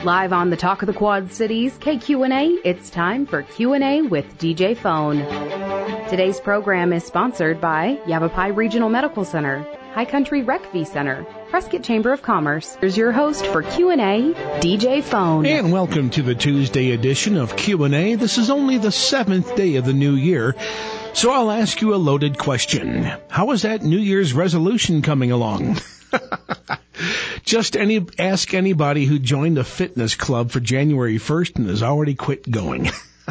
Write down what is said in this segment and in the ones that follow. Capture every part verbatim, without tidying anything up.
Live on the Talk of the Quad Cities, K Q and A, it's time for Q and A with D J Phone. Today's program is sponsored by Yavapai Regional Medical Center, High Country Rec V Center, Prescott Chamber of Commerce. Here's your host for Q and A, D J Phone. And welcome to the Tuesday edition of Q and A. This is only the seventh day of the new year, so I'll ask you a loaded question. How is that New Year's resolution coming along? Just any ask anybody who joined a fitness club for January first and has already quit going.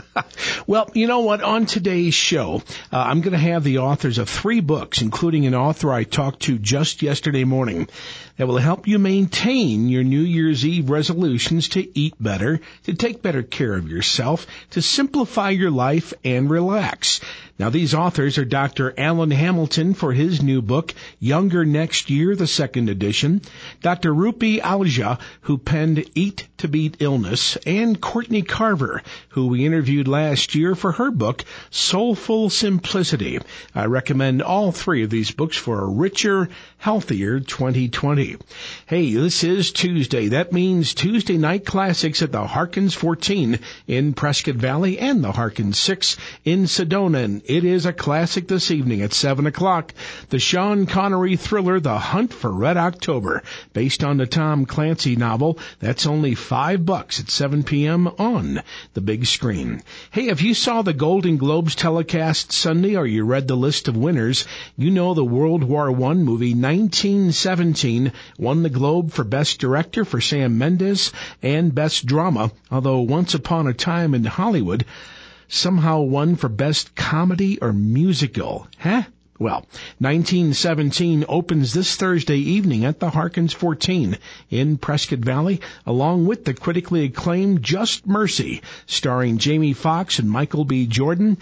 Well, you know what? On today's show, uh, I'm going to have the authors of three books, including an author I talked to just yesterday morning, that will help you maintain your New Year's Eve resolutions to eat better, to take better care of yourself, to simplify your life, and relax. Now, these authors are Doctor Alan Hamilton for his new book, Younger Next Year, the second edition, Doctor Rupi Ahuja, who penned Eat to Beat Illness, and Courtney Carver, who we interviewed last year for her book, Soulful Simplicity. I recommend all three of these books for a richer, healthier twenty twenty. Hey, this is Tuesday. That means Tuesday night classics at the Harkins fourteen in Prescott Valley and the Harkins six in Sedona. It is a classic this evening at seven o'clock. The Sean Connery thriller, The Hunt for Red October, based on the Tom Clancy novel. That's only five bucks at seven p.m. on the big screen. Hey, if you saw the Golden Globes telecast Sunday or you read the list of winners, you know the World War One movie nineteen seventeen won the Globe for Best Director for Sam Mendes and Best Drama, although Once Upon a Time in Hollywood somehow won for Best Comedy or Musical. Huh? Well, nineteen seventeen opens this Thursday evening at the Harkins fourteen in Prescott Valley, along with the critically acclaimed Just Mercy, starring Jamie Foxx and Michael B. Jordan.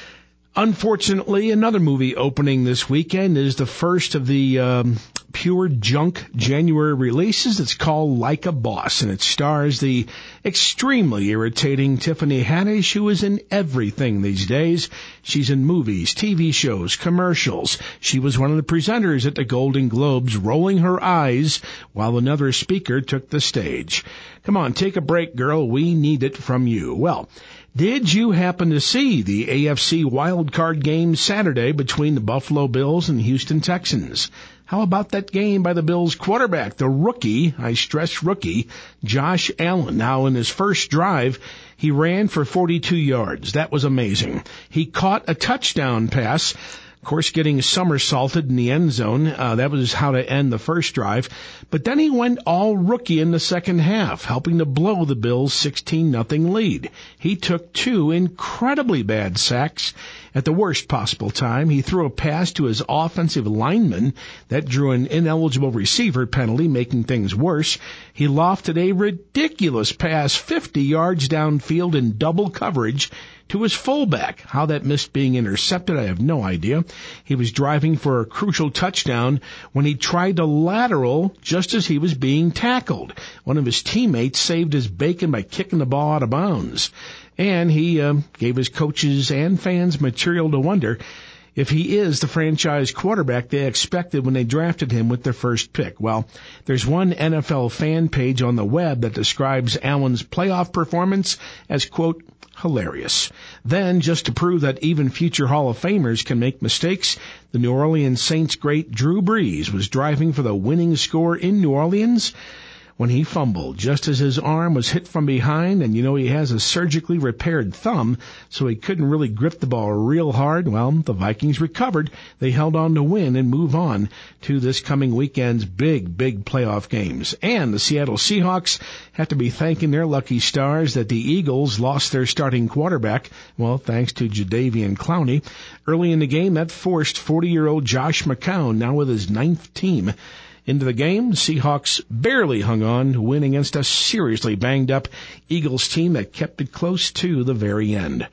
Unfortunately, another movie opening this weekend is the first of the um, pure junk January releases. It's called Like a Boss, and it stars the extremely irritating Tiffany Haddish, who is in everything these days. She's in movies, T V shows, commercials. She was one of the presenters at the Golden Globes, rolling her eyes while another speaker took the stage. Come on, take a break, girl. We need it from you. Well, did you happen to see the A F C wildcard game Saturday between the Buffalo Bills and Houston Texans? How about that game by the Bills quarterback, the rookie, I stress rookie, Josh Allen? Now, in his first drive, he ran for forty-two yards. That was amazing. He caught a touchdown pass, of course, getting somersaulted in the end zone. Uh, that was how to end the first drive. But then he went all rookie in the second half, helping to blow the Bills' sixteen nothing lead. He took two incredibly bad sacks at the worst possible time. He threw a pass to his offensive lineman that drew an ineligible receiver penalty, making things worse. He lofted a ridiculous pass fifty yards downfield in double coverage to his fullback. How that missed being intercepted, I have no idea. He was driving for a crucial touchdown when he tried to lateral just as he was being tackled. One of his teammates saved his bacon by kicking the ball out of bounds. And he uh, gave his coaches and fans material to wonder if he is the franchise quarterback they expected when they drafted him with their first pick. Well, there's one N F L fan page on the web that describes Allen's playoff performance as, quote, hilarious. Then, just to prove that even future Hall of Famers can make mistakes, the New Orleans Saints great Drew Brees was driving for the winning score in New Orleans when he fumbled just as his arm was hit from behind, and you know he has a surgically repaired thumb, so he couldn't really grip the ball real hard. Well, the Vikings recovered. They held on to win and move on to this coming weekend's big, big playoff games. And the Seattle Seahawks have to be thanking their lucky stars that the Eagles lost their starting quarterback, well, thanks to Jadeveon Clowney. Early in the game, that forced forty-year-old Josh McCown, now with his ninth team, into the game. The Seahawks barely hung on to win against a seriously banged-up Eagles team that kept it close to the very end.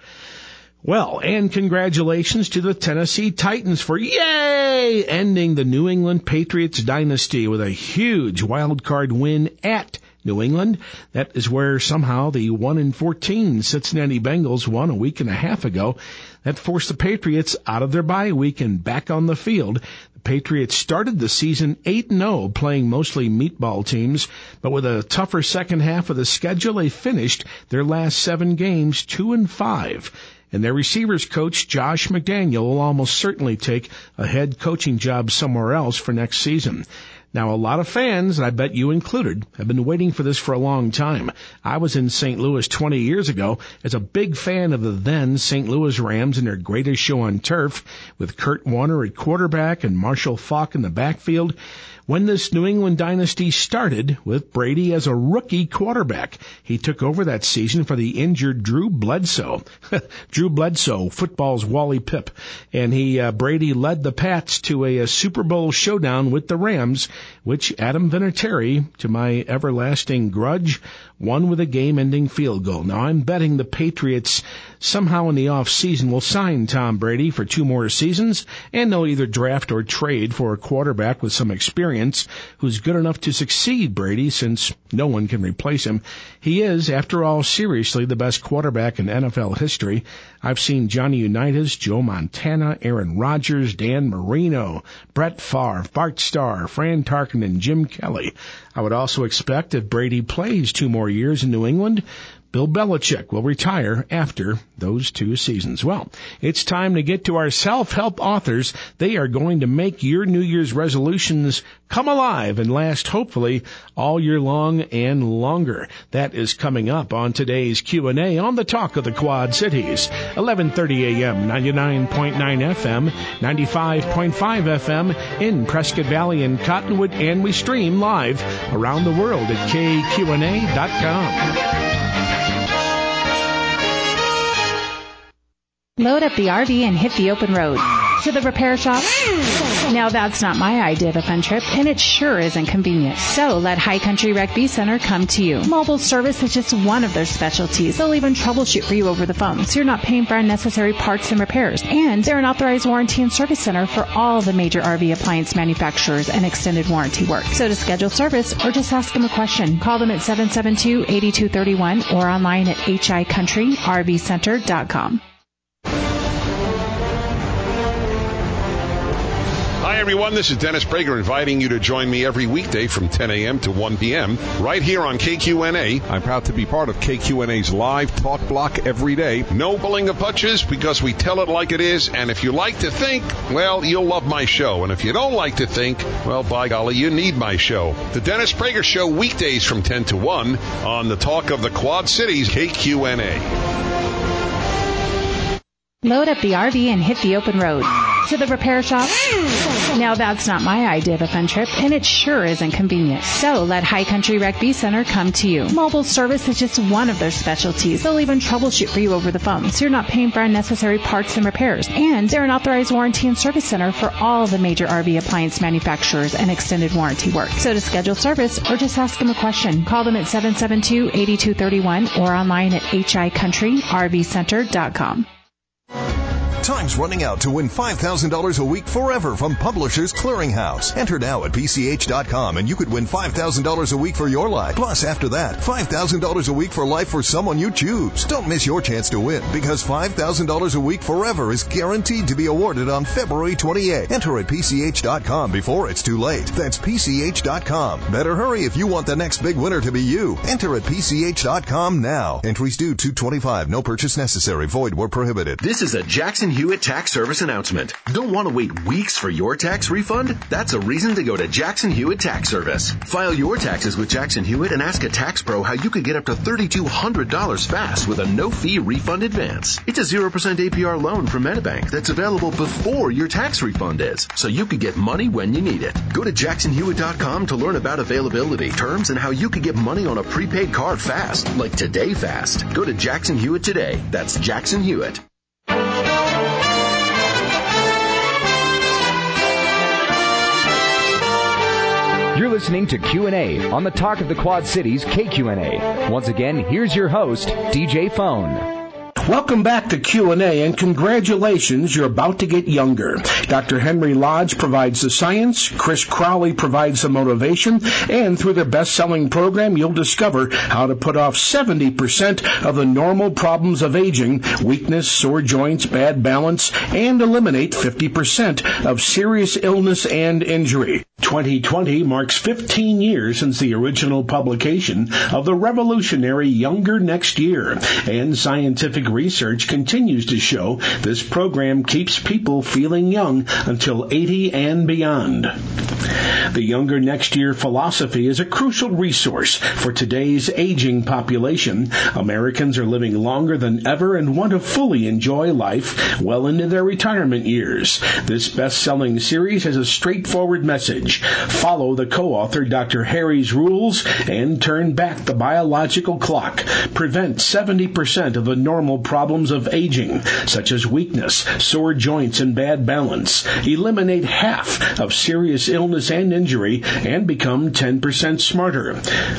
Well, and congratulations to the Tennessee Titans for, yay, ending the New England Patriots dynasty with a huge wild-card win at New England. That is where somehow the one and fourteen Cincinnati Bengals won a week and a half ago. That forced the Patriots out of their bye week and back on the field. The Patriots started the season eight and oh, playing mostly meatball teams, but with a tougher second half of the schedule, they finished their last seven games two and five. And their receivers coach, Josh McDaniel, will almost certainly take a head coaching job somewhere else for next season. Now, a lot of fans, and I bet you included, have been waiting for this for a long time. I was in Saint Louis twenty years ago as a big fan of the then Saint Louis Rams and their greatest show on turf, with Kurt Warner at quarterback and Marshall Faulk in the backfield, when this New England dynasty started with Brady as a rookie quarterback. He took over that season for the injured Drew Bledsoe. Drew Bledsoe, football's Wally Pipp. And he, uh, Brady led the Pats to a, a Super Bowl showdown with the Rams, which Adam Vinatieri, to my everlasting grudge, won with a game-ending field goal. Now, I'm betting the Patriots somehow in the off-season will sign Tom Brady for two more seasons, and they'll either draft or trade for a quarterback with some experience who's good enough to succeed Brady, since no one can replace him. He is, after all, seriously the best quarterback in N F L history. I've seen Johnny Unitas, Joe Montana, Aaron Rodgers, Dan Marino, Brett Favre, Bart Starr, Fran Tarkenton, and Jim Kelly. I would also expect if Brady plays two more years in New England, Bill Belichick will retire after those two seasons. Well, it's time to get to our self-help authors. They are going to make your New Year's resolutions come alive and last, hopefully, all year long and longer. That is coming up on today's Q and A on the Talk of the Quad Cities. eleven thirty a.m., ninety-nine point nine F M, ninety-five point five F M in Prescott Valley and Cottonwood, and we stream live around the world at K Q N A dot com. Load up the R V and hit the open road. To the repair shop? Now that's not my idea of a fun trip, and it sure isn't convenient. So let High Country Rec V Center come to you. Mobile service is just one of their specialties. They'll even troubleshoot for you over the phone, so you're not paying for unnecessary parts and repairs. And they're an authorized warranty and service center for all the major R V appliance manufacturers and extended warranty work. So to schedule service or just ask them a question, call them at seven seven two, eight two three one or online at h i country r v center dot com. Hi, everyone. This is Dennis Prager inviting you to join me every weekday from ten a.m. to one p.m. right here on K Q N A. I'm proud to be part of K Q N A's live talk block every day. No pulling of punches because we tell it like it is. And if you like to think, well, you'll love my show. And if you don't like to think, well, by golly, you need my show. The Dennis Prager Show weekdays from ten to one on the Talk of the Quad Cities, K Q N A. Load up the R V and hit the open road. To the repair shop? Now that's not my idea of a fun trip, and it sure isn't convenient. So let High Country Rec V Center come to you. Mobile service is just one of their specialties. They'll even troubleshoot for you over the phone, so you're not paying for unnecessary parts and repairs. And they're an authorized warranty and service center for all the major R V appliance manufacturers and extended warranty work. So to schedule service or just ask them a question, call them at seven seven two, eight two three one or online at h i country r v center dot com. Time's running out to win five thousand dollars a week forever from Publishers Clearinghouse. Enter now at p c h dot com and you could win five thousand dollars a week for your life. Plus, after that, five thousand dollars a week for life for someone you choose. Don't miss your chance to win, because five thousand dollars a week forever is guaranteed to be awarded on February twenty-eighth. Enter at p c h dot com before it's too late. That's p c h dot com. Better hurry if you want the next big winner to be you. Enter at p c h dot com now. Entries due two twenty-five. No purchase necessary. Void where prohibited. This is a Jackson Hewitt Tax Service announcement. Don't want to wait weeks for your tax refund? That's a reason to go to Jackson Hewitt Tax Service. File your taxes with Jackson Hewitt and ask a tax pro how you could get up to three thousand two hundred dollars fast with a no-fee refund advance. It's a zero percent A P R loan from MetaBank that's available before your tax refund is, so you could get money when you need it. Go to jackson hewitt dot com to learn about availability, terms, and how you could get money on a prepaid card fast, like today fast. Go to Jackson Hewitt today. That's Jackson Hewitt. You're listening to Q and A on the Talk of the Quad Cities, K Q N A. Once again, here's your host, D J Phone. Welcome back to Q and A, and congratulations, you're about to get younger. Doctor Henry Lodge provides the science, Chris Crowley provides the motivation, and through their best-selling program, you'll discover how to put off seventy percent of the normal problems of aging, weakness, sore joints, bad balance, and eliminate fifty percent of serious illness and injury. twenty twenty marks fifteen years since the original publication of the revolutionary Younger Next Year, and scientific research continues to show this program keeps people feeling young until eighty and beyond. The Younger Next Year philosophy is a crucial resource for today's aging population. Americans are living longer than ever and want to fully enjoy life well into their retirement years. This best-selling series has a straightforward message. Follow the co-author Doctor Harry's rules and turn back the biological clock. Prevent seventy percent of the normal problems of aging, such as weakness, sore joints, and bad balance. Eliminate half of serious illness and injury and become ten percent smarter.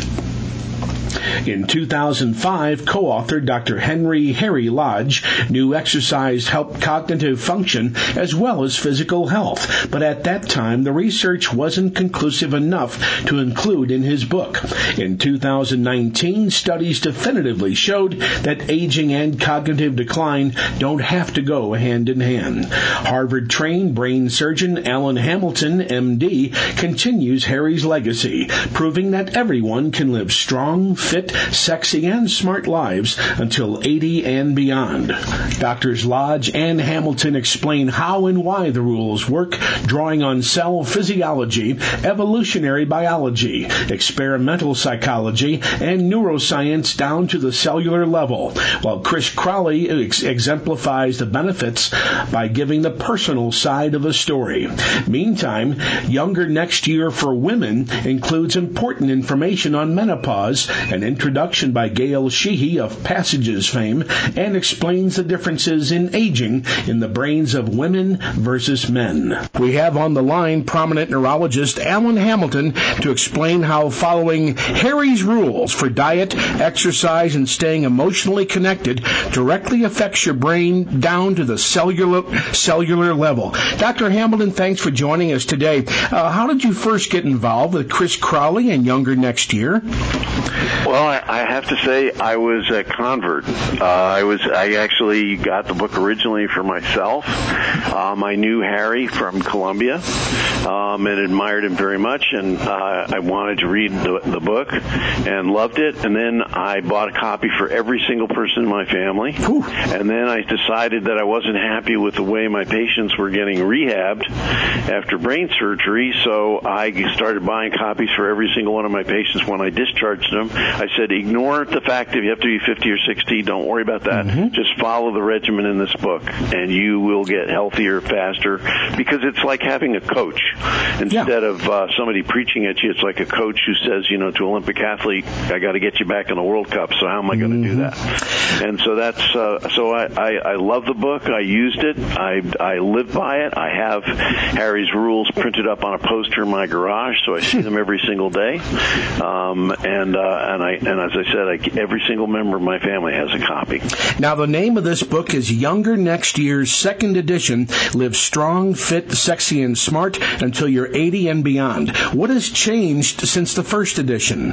In two thousand five, co-author Doctor Henry Harry Lodge knew exercise helped cognitive function as well as physical health, but at that time the research wasn't conclusive enough to include in his book. In two thousand nineteen, studies definitively showed that aging and cognitive decline don't have to go hand in hand. Harvard-trained brain surgeon Alan Hamilton, M D, continues Harry's legacy, proving that everyone can live strong, fit, sexy, and smart lives until eighty and beyond. Doctors Lodge and Hamilton explain how and why the rules work, drawing on cell physiology, evolutionary biology, experimental psychology, and neuroscience down to the cellular level, while Chris Crowley ex- exemplifies the benefits by giving the personal side of a story. Meantime, Younger Next Year for Women includes important information on menopause, an introduction by Gail Sheehy of Passages fame, and explains the differences in aging in the brains of women versus men. We have on the line prominent neurologist Alan Hamilton to explain how following Harry's rules for diet, exercise, and staying emotionally connected directly affects your brain down to the cellular cellular level. Doctor Hamilton, thanks for joining us today. Uh, how did you first get involved with Chris Crowley and Younger Next Year? Well, I, I have to say I was a convert. Uh, I was I actually got the book originally for myself. Um, I knew Harry from Columbia um, and admired him very much, and uh, I wanted to read the, the book and loved it. And then I bought a copy for every single person in my family. Whew. And then I decided that I wasn't happy with the way my patients were getting rehabbed after brain surgery, so I started buying copies for every single one of my patients when I discharged them. I said, ignore the fact that you have to be fifty or sixty. Don't worry about that. Mm-hmm. Just follow the regimen in this book, and you will get healthier faster, because it's like having a coach. Instead yeah. of uh, somebody preaching at you, it's like a coach who says, you know, to an Olympic athlete, I got to get you back in the World Cup, so how am I going to mm-hmm. do that? And so that's, uh, so I, I, I love the book. I used it. I, I live by it. I have Harry's rules printed up on a poster in my garage, so I see them every single day. Um, and, uh, and I, and as I said, I, every single member of my family has a copy. Now, the name of this book is Younger Next Year's second edition, Live Strong, Fit, Sexy, and Smart Until You're eighty and Beyond. What has changed since the first edition?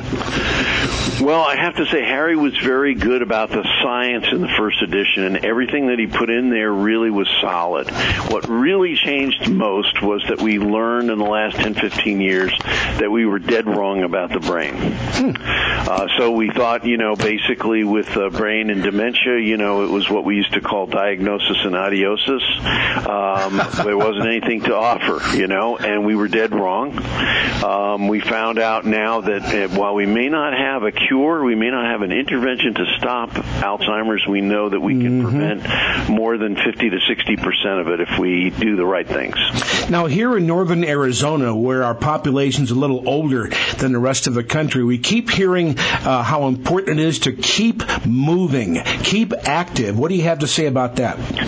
Well, I have to say Harry was very good about the science in the first edition, and everything that he put in there really was solid. What really changed most was that we learned in the last ten, fifteen years that we were dead wrong about the brain. Hmm. Uh, so we thought, you know, basically with uh, brain and dementia, you know, it was what we used to call diagnosis and adiosis. Um, there wasn't anything to offer, you know, and we were dead wrong. Um, we found out now that uh, while we may not have a cure, we may not have an intervention to stop Alzheimer's, we know that we can mm-hmm. prevent more than fifty to sixty percent of it if we do the right things. Now, here in northern Arizona, where our population's a little older than the rest of the country, we keep hearing uh, how important it is to keep moving, keep active. What do you have to say about that?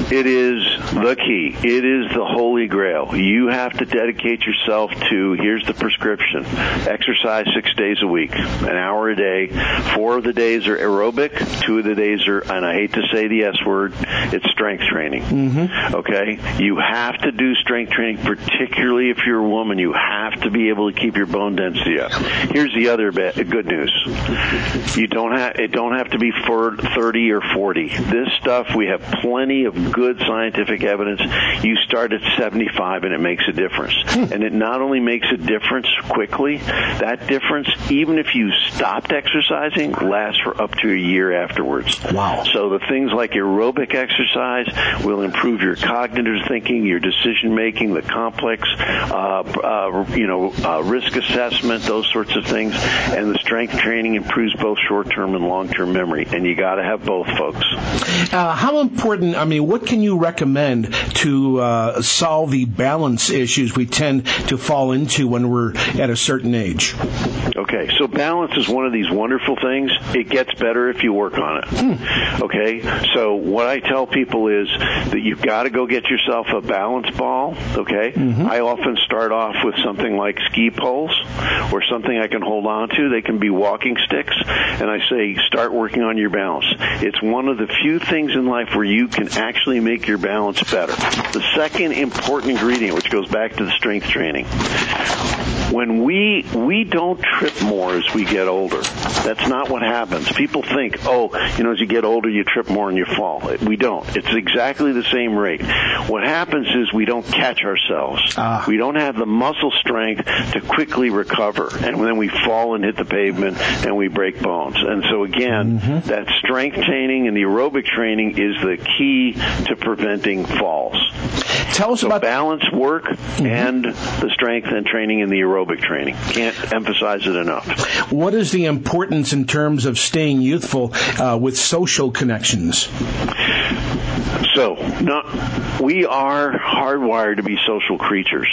It is the key. It is the holy grail. You have to dedicate yourself to, here's the prescription, exercise six days a week, an hour a day. Four of the days are aerobic, two of the days are, and I hate to say the S word, it's strength training. Mm-hmm. Okay? You have to do strength training, particularly if you're a woman. You have to be able to keep your bone density up. Here's the other bit, good news. You don't have, it don't have to be for thirty or forty. This stuff, we have plenty of good scientific evidence. You start at seventy-five and it makes a difference. And it not only makes a difference quickly, that difference, even if you stopped exercising, lasts for up to a year afterwards. Wow. So the things like aerobic exercise will improve your cognitive thinking, your decision making, the complex, uh, uh, you know, uh, risk assessment, those sorts of things. And the strength training improves both short-term and long-term memory. And you got to have both, folks. Uh, how important, I mean, what can you recommend to uh, solve the balance issues we tend to fall into when we're at a certain age? Okay, so balance is one of these wonderful things. It gets better if you work on it. Hmm. Okay, so what I tell people is that you've got to go get yourself a balance ball, okay? Mm-hmm. I often start off with something like ski poles or something I can hold on to. They can be walking sticks, and I say start working on your balance. It's one of the few things in life where you can actually make your balance better. The second important ingredient, which goes back to the strength training, when we we don't trip more as we get older. That's not what happens. People think, oh, you know, as you get older, you trip more and you fall. We don't. It's exactly the same rate. What happens is we don't catch ourselves. Ah. We don't have the muscle strength to quickly recover, and then we fall and hit the pavement and we break bones. And so again, mm-hmm. that strength training and the aerobic training is the key to preventing falls. Tell us so about balance work mm-hmm. and the strength and training and the aerobic training. Can't emphasize it enough. What is the importance in terms of staying youthful uh, with social connections? So, not, we are hardwired to be social creatures,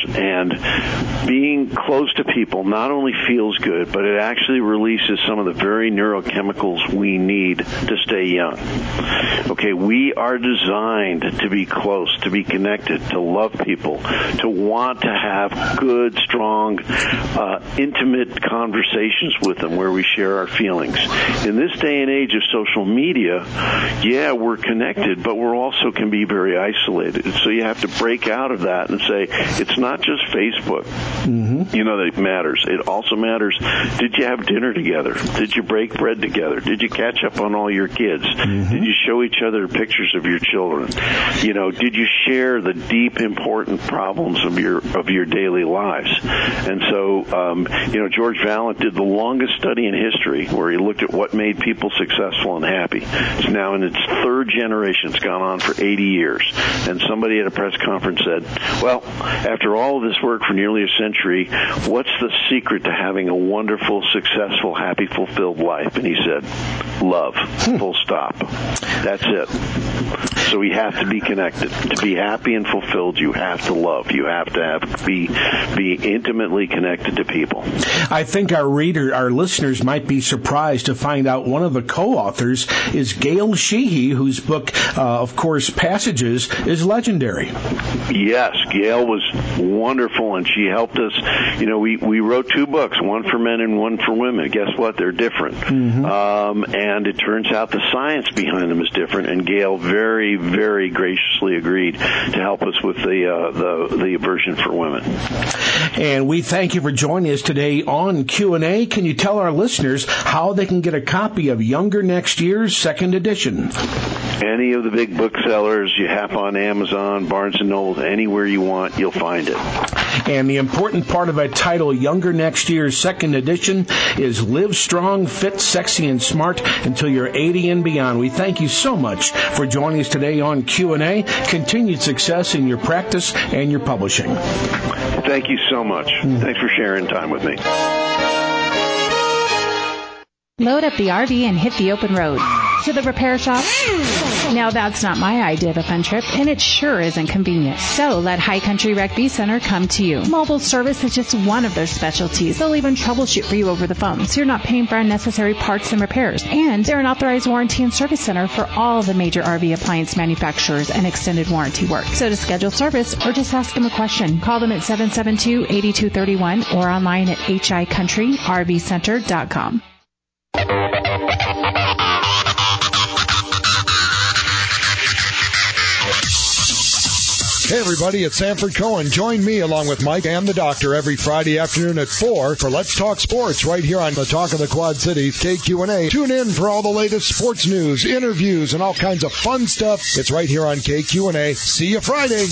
and being close to people not only feels good, but it actually releases some of the very neurochemicals we need to stay young. Okay, we are designed to be close, to be connected, to love people, to want to have good, strong, uh, intimate conversations with them where we share our feelings. In this day and age of social media, yeah, we're connected, but we're also can be very isolated. So you have to break out of that and say, it's not just Facebook, mm-hmm. you know, that matters. It also matters, did you have dinner together? Did you break bread together? Did you catch up on all your kids? Mm-hmm. Did you show each other pictures of your children? You know, did you share the deep, important problems of your of your daily lives? And so, um, you know, George Vaillant did the longest study in history where he looked at what made people successful and happy. It's now in its third generation. It's gone on for eighty years. And somebody at a press conference said, well, after all of this work for nearly a century, what's the secret to having a wonderful, successful, happy, fulfilled life? And he said, love. Full stop. That's it. So we have to be connected. To be happy and fulfilled, you have to love. You have to have be be intimately connected to people. I think our reader, our listeners might be surprised to find out one of the co-authors is Gail Sheehy, whose book, uh, of course, Passages, is legendary. Yes, Gail was wonderful, and she helped us. You know, we, we wrote two books, one for men and one for women. Guess what? They're different. Mm-hmm. Um, and it turns out the science behind them is different, and Gail very, very graciously agreed to help us with the, uh, the, the version for women. And we thank you for joining us today on Q and A. Can you tell our listeners how they can get a copy of Younger Next Year's second edition? Any of the big booksellers, you have on Amazon, Barnes and Noble, anywhere you want, you'll find it. And the important part of that title, Younger Next Year's second edition, is Live Strong, Fit, Sexy, and Smart until you're eighty and beyond. We thank you so much for joining us today on Q and A. Continued success in your practice and your publishing. Thank you so much. Mm. Thanks for sharing time with me. Load up the R V and hit the open road. To the repair shop? Now that's not my idea of a fun trip, and it sure isn't convenient. So let High Country Rec V Center come to you. Mobile service is just one of their specialties. They'll even troubleshoot for you over the phone, so you're not paying for unnecessary parts and repairs. And they're an authorized warranty and service center for all the major R V appliance manufacturers and extended warranty work. So to schedule service or just ask them a question, call them at seven seven two, eight two three one or online at h i country r v center dot com. Hey everybody, it's Sanford Cohen. Join me along with Mike and the Doctor every Friday afternoon at four for Let's Talk Sports right here on the Talk of the Quad Cities, K Q N A. Tune in for all the latest sports news, interviews, and all kinds of fun stuff. It's right here on K Q N A. See you Friday.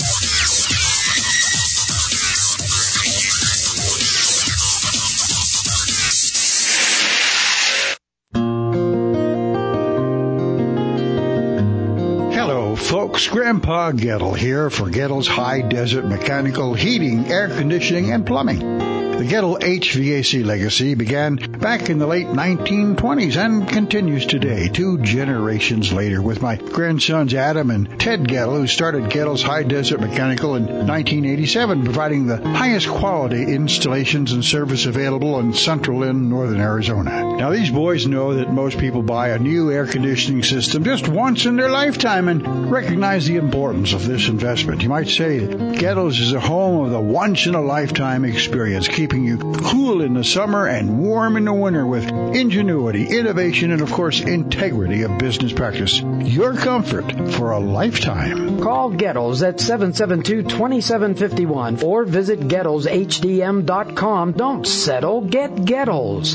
Folks, Grandpa Gettle here for Gettle's High Desert Mechanical Heating, Air Conditioning, and Plumbing. The Gettle H V A C legacy began back in the late nineteen twenties and continues today, two generations later, with my grandsons Adam and Ted Gettle, who started Gettle's High Desert Mechanical in nineteen eighty-seven, providing the highest quality installations and service available in central and northern Arizona. Now, these boys know that most people buy a new air conditioning system just once in their lifetime and recognize the importance of this investment. You might say that Gettle's is a home of the once-in-a-lifetime experience, keeping you cool in the summer and warm in the winter with ingenuity, innovation, and, of course, integrity of business practice. Your comfort for a lifetime. Call Gettle's at seven seven two, two seven five one or visit Gettles H D M dot com. Don't settle. Get Gettle's.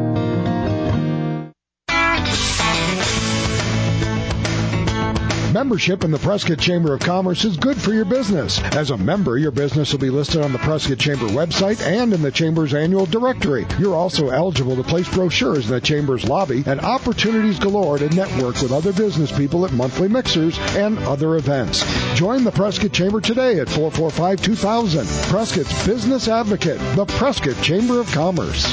Membership in the Prescott Chamber of Commerce is good for your business. As a member, your business will be listed on the Prescott Chamber website and in the Chamber's annual directory. You're also eligible to place brochures in the Chamber's lobby and opportunities galore to network with other business people at monthly mixers and other events. Join the Prescott Chamber today at four four five, two thousand. Prescott's Business Advocate, the Prescott Chamber of Commerce.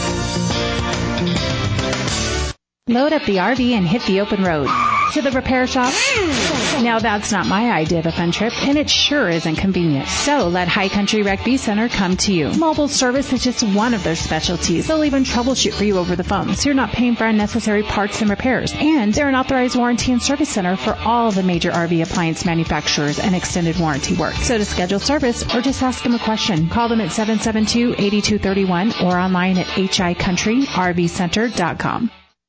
Load up the R V and hit the open road. To the repair shop? Now that's not my idea of a fun trip, and it sure isn't convenient. So let High Country Rec V Center come to you. Mobile service is just one of their specialties. They'll even troubleshoot for you over the phone, so you're not paying for unnecessary parts and repairs. And they're an authorized warranty and service center for all the major R V appliance manufacturers and extended warranty work. So to schedule service or just ask them a question, call them at seven seven two, eight two three one or online at h i country r v center dot com.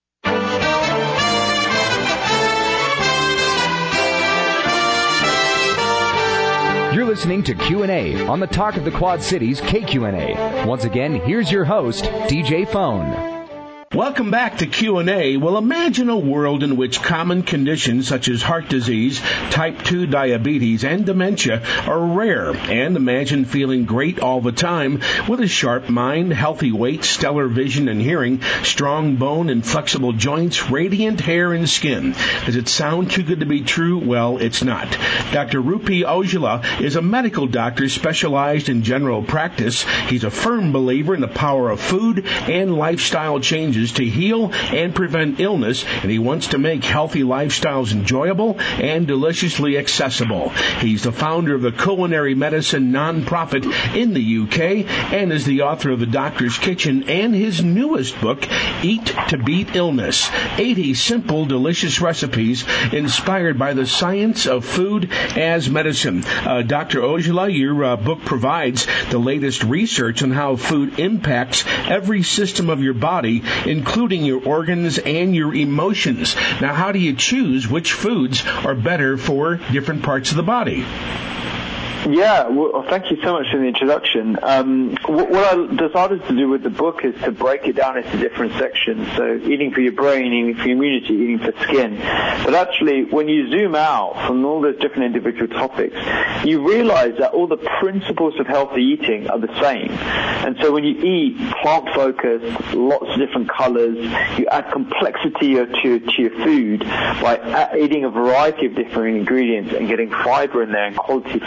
You're listening to Q and A on the Talk of the Quad Cities, K Q N A. Once again, here's your host, D J Phone. Welcome back to Q and A. Well, imagine a world in which common conditions such as heart disease, type two diabetes, and dementia are rare. And imagine feeling great all the time with a sharp mind, healthy weight, stellar vision and hearing, strong bone and flexible joints, radiant hair and skin. Does it sound too good to be true? Well, it's not. Doctor Rupi Ojala is a medical doctor specialized in general practice. He's a firm believer in the power of food and lifestyle changes to heal and prevent illness, and he wants to make healthy lifestyles enjoyable and deliciously accessible. He's the founder of the Culinary Medicine nonprofit in the U K and is the author of The Doctor's Kitchen and his newest book, Eat to Beat Illness, eighty simple, delicious recipes inspired by the science of food as medicine. Uh, Doctor Ojala, your uh, book provides the latest research on how food impacts every system of your body, including your organs and your emotions. Now, how do you choose which foods are better for different parts of the body? Yeah, well, thank you so much for the introduction. Um, what, what I decided to do with the book is to break it down into different sections. So eating for your brain, eating for your immunity, eating for skin. But actually, when you zoom out from all those different individual topics, you realize that all the principles of healthy eating are the same. And so when you eat plant-focused, lots of different colors, you add complexity to, to your food by eating a variety of different ingredients and getting fiber in there and quality fats.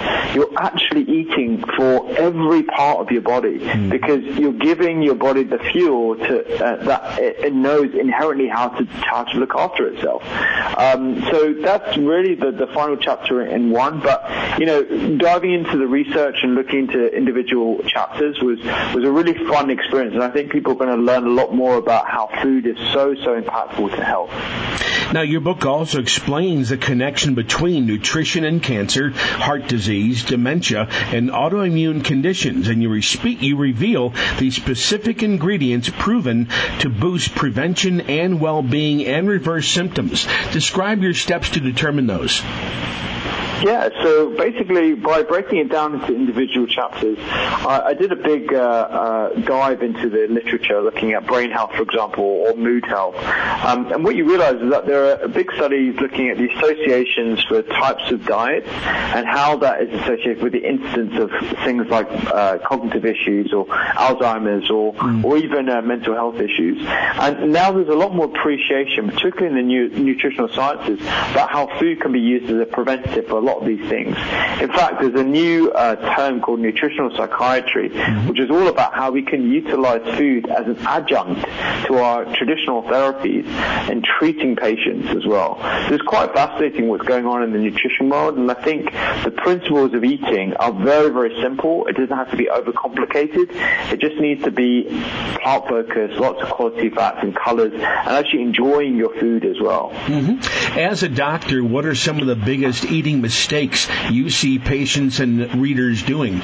you're actually eating for every part of your body mm. because you're giving your body the fuel to uh, that it, it knows inherently how to how to look after itself. Um, so that's really the, the final chapter in one. But you know, diving into the research and looking into individual chapters was was a really fun experience, and I think people are going to learn a lot more about how food is so so impactful to health. Now, your book also explains the connection between nutrition and cancer, heart disease, dementia, and autoimmune conditions, and you, re- you reveal the specific ingredients proven to boost prevention and well-being and reverse symptoms. Describe your steps to determine those. Yeah, so basically by breaking it down into individual chapters, I, I did a big uh, uh, dive into the literature looking at brain health, for example, or mood health. Um, and what you realize is that there are big studies looking at the associations for types of diets and how that is associated with the incidence of things like uh, cognitive issues or Alzheimer's or, mm. or even uh, mental health issues. And now there's a lot more appreciation, particularly in the new nutritional sciences, about how food can be used as a preventative for a lot of these things. In fact, there's a new uh, term called nutritional psychiatry, mm-hmm. which is all about how we can utilize food as an adjunct to our traditional therapies in treating patients as well. So it's quite fascinating what's going on in the nutrition world, and I think the principles of eating are very, very simple. It doesn't have to be overcomplicated. It just needs to be plant-focused, lots of quality fats and colors, and actually enjoying your food as well. Mm-hmm. As a doctor, what are some of the biggest eating mistakes you see patients and readers doing?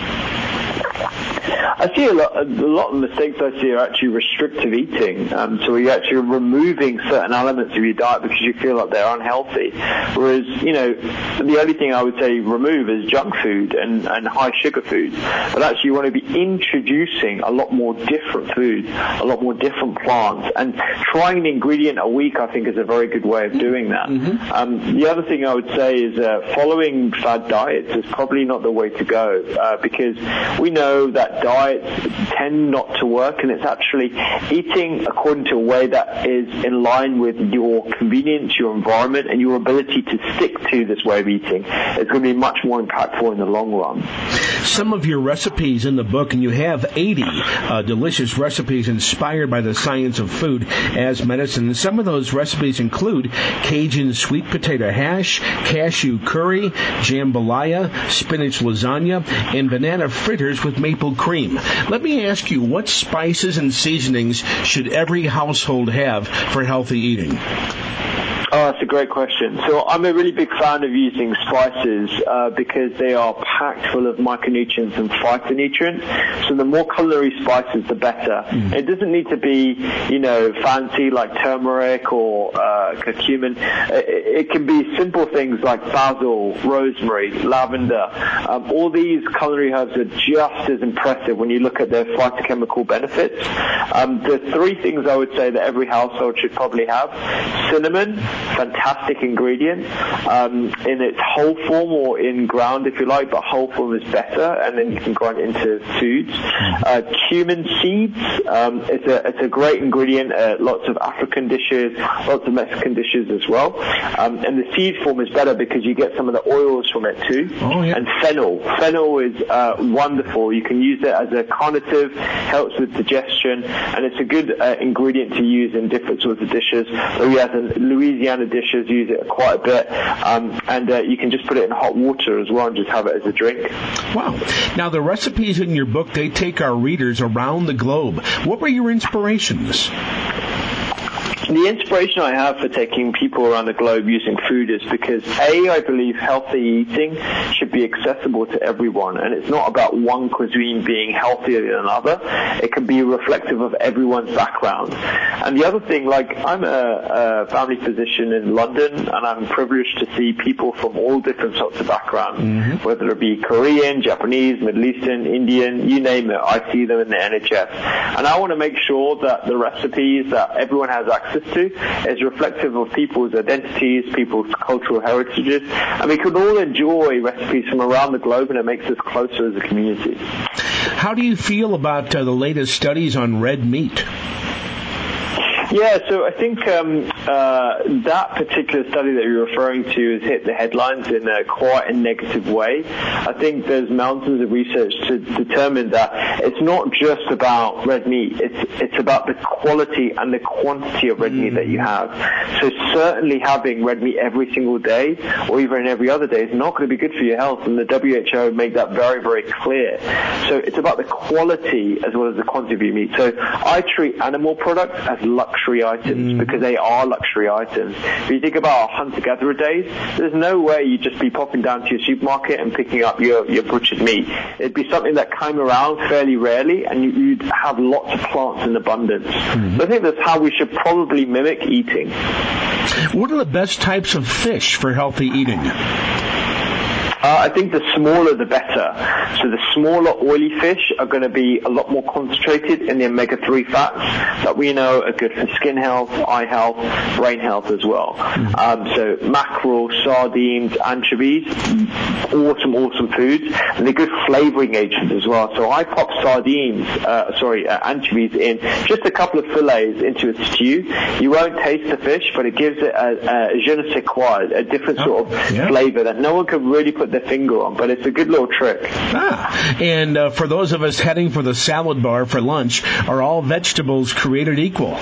I see a lot, a lot of mistakes I see are actually restrictive eating. Um, so you're actually removing certain elements of your diet because you feel like they're unhealthy. Whereas, you know, the only thing I would say remove is junk food and, and high sugar food. But actually you want to be introducing a lot more different foods, a lot more different plants. And trying an ingredient a week, I think, is a very good way of doing that. Mm-hmm. Um, the other thing I would say is uh, following fad diets is probably not the way to go uh, because we know that diets tend not to work, and it's actually eating according to a way that is in line with your convenience, your environment, and your ability to stick to this way of eating. It's going to be much more impactful in the long run. Some of your recipes in the book, and you have eighty uh, delicious recipes inspired by the science of food as medicine. And some of those recipes include Cajun sweet potato hash, cashew curry, jambalaya, spinach lasagna, and banana fritters with maple cream. Let me ask you, what spices and seasonings should every household have for healthy eating? Oh, that's a great question. So I'm a really big fan of using spices uh, because they are packed full of micronutrients and phytonutrients. So the more culinary spices, the better. Mm. It doesn't need to be, you know, fancy like turmeric or uh, curcumin. It, it can be simple things like basil, rosemary, lavender. Um, all these culinary herbs are just as impressive when you look at their phytochemical benefits. Um, the three things I would say that every household should probably have: cinnamon, fantastic ingredient um, in its whole form or in ground, if you like, but whole form is better, and then you can grind it into foods. Uh, cumin seeds, um, it's a it's a great ingredient. Uh, lots of African dishes, lots of Mexican dishes as well. Um, and the seed form is better because you get some of the oils from it too. Oh, yeah. And fennel, fennel is uh, wonderful. You can use it as a carnative, helps with digestion, and it's a good uh, ingredient to use in different sorts of dishes. Louisiana dishes use it quite a bit, um, and uh, you can just put it in hot water as well and just have it as a drink. Wow. Now, the recipes in your book, they take our readers around the globe. What were your inspirations? The inspiration I have for taking people around the globe using food is because, A, I believe healthy eating should be accessible to everyone, and it's not about one cuisine being healthier than another. It can be reflective of everyone's background. And the other thing, like, I'm a, a family physician in London, and I'm privileged to see people from all different sorts of backgrounds, mm-hmm. whether it be Korean, Japanese, Middle Eastern, Indian, you name it. I see them in the N H S. And I want to make sure that the recipes that everyone has access to is reflective of people's identities, people's cultural heritages, and we can all enjoy recipes from around the globe, and it makes us closer as a community. How do you feel about uh, the latest studies on red meat? Yeah, so I think um, uh, that particular study that you're referring to has hit the headlines in a quite a negative way. I think there's mountains of research to determine that it's not just about red meat. It's it's about the quality and the quantity of red mm. meat that you have. So certainly having red meat every single day or even every other day is not going to be good for your health, and the W H O make that very, very clear. So it's about the quality as well as the quantity of your meat. So I treat animal products as luxury items mm. because they are luxury items. If you think about our hunter-gatherer days, there's no way you'd just be popping down to your supermarket and picking up your, your butchered meat. It'd be something that came around fairly rarely, and you, you'd have lots of plants in abundance. Mm. So I think that's how we should probably mimic eating. What are the best types of fish for healthy eating? Uh, I think the smaller the better. So the smaller oily fish are going to be a lot more concentrated in the omega three fats that we know are good for skin health, eye health, brain health as well. Mm-hmm. Um, so mackerel, sardines, anchovies, awesome, awesome foods. And they're good flavoring agents as well. So I pop sardines, uh, sorry, uh, anchovies in just a couple of fillets into a stew. You won't taste the fish, but it gives it a, a je ne sais quoi, a different oh, sort of yeah. flavor that no one can really put their finger on, but it's a good little trick. Ah, and uh, for those of us heading for the salad bar for lunch, are all vegetables created equal?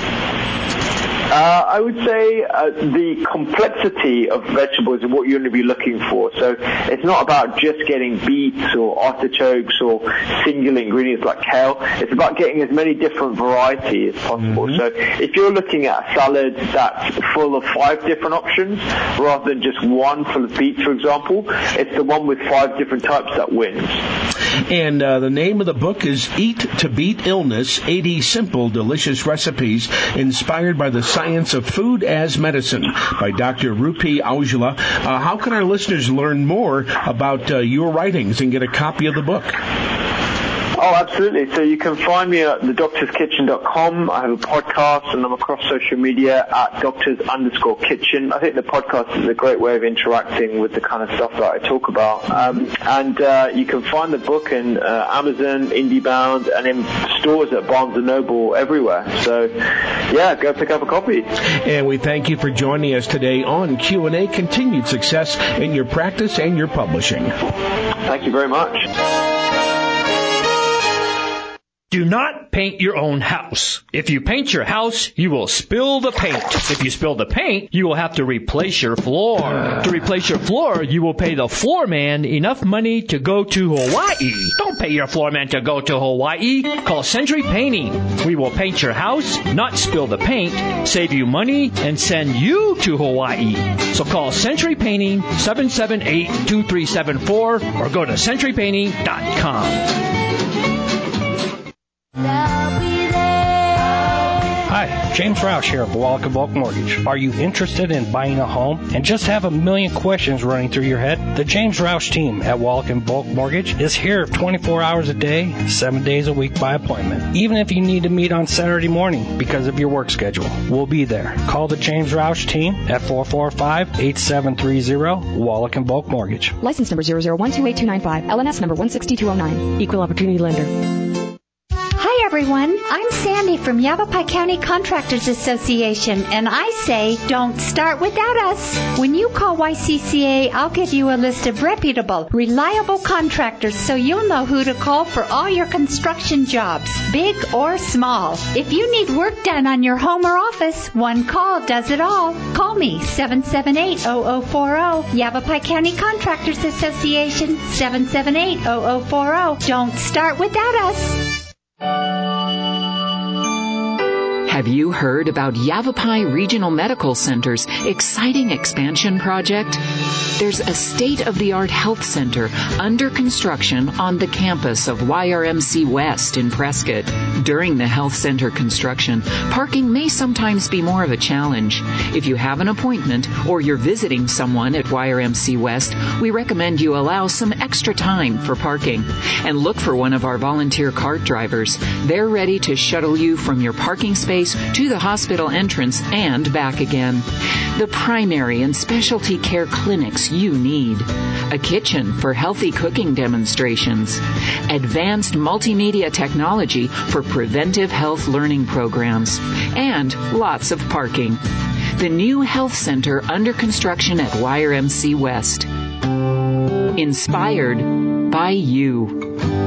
Uh, I would say uh, the complexity of vegetables is what you're going to be looking for. So it's not about just getting beets or artichokes or singular ingredients like kale. It's about getting as many different varieties as possible. Mm-hmm. So if you're looking at a salad that's full of five different options rather than just one full of beets, for example, it's the one with five different types that wins. And uh, the name of the book is Eat to Beat Illness, eighty Simple, Delicious Recipes Inspired by the Science of Food as Medicine by Doctor Rupi Aujla. Uh, how can our listeners learn more about uh, your writings and get a copy of the book? Oh, absolutely. So you can find me at the doctors kitchen dot com. I have a podcast, and I'm across social media at doctors underscore kitchen. I think the podcast is a great way of interacting with the kind of stuff that I talk about. Um, and uh, you can find the book in uh, Amazon, IndieBound, and in stores at Barnes and Noble everywhere. So, yeah, go pick up a copy. And we thank you for joining us today on Q and A. Continued success in your practice and your publishing. Thank you very much. Do not paint your own house. If you paint your house, you will spill the paint. If you spill the paint, you will have to replace your floor. To replace your floor, you will pay the floor man enough money to go to Hawaii. Don't pay your floor man to go to Hawaii. Call Century Painting. We will paint your house, not spill the paint, save you money, and send you to Hawaii. So call Century Painting, seven seven eight, two three seven four, or go to century painting dot com. Hi, James Roush here of Wallach and Bulk Mortgage. Are you interested in buying a home and just have a million questions running through your head? The James Roush team at Wallach and Bulk Mortgage is here twenty-four hours a day, seven days a week by appointment. Even if you need to meet on Saturday morning because of your work schedule, we'll be there. Call the James Roush team at four four five, eight seven three zero, Wallach and Bulk Mortgage. License number zero zero one two eight two nine five, L N S number one six two oh nine, Equal Opportunity Lender. Everyone, I'm Sandy from Yavapai County Contractors Association, and I say don't start without us. When you call Y C C A, I'll give you a list of reputable, reliable contractors so you'll know who to call for all your construction jobs, big or small. If you need work done on your home or office, one call does it all. Call me, seven seven eight, zero zero four zero, Yavapai County Contractors Association, seven seven eight, zero zero four zero. Don't start without us. Have you heard about Yavapai Regional Medical Center's exciting expansion project? There's a state-of-the-art health center under construction on the campus of Y R M C West in Prescott. During the health center construction, parking may sometimes be more of a challenge. If you have an appointment or you're visiting someone at Y R M C West, we recommend you allow some extra time for parking. And look for one of our volunteer cart drivers. They're ready to shuttle you from your parking space to the hospital entrance and back again. The primary and specialty care clinics you need. a kitchen for healthy cooking demonstrations, advanced multimedia technology for preventive health learning programs, and lots of parking. The new health center under construction at Y R M C West. Inspired by you.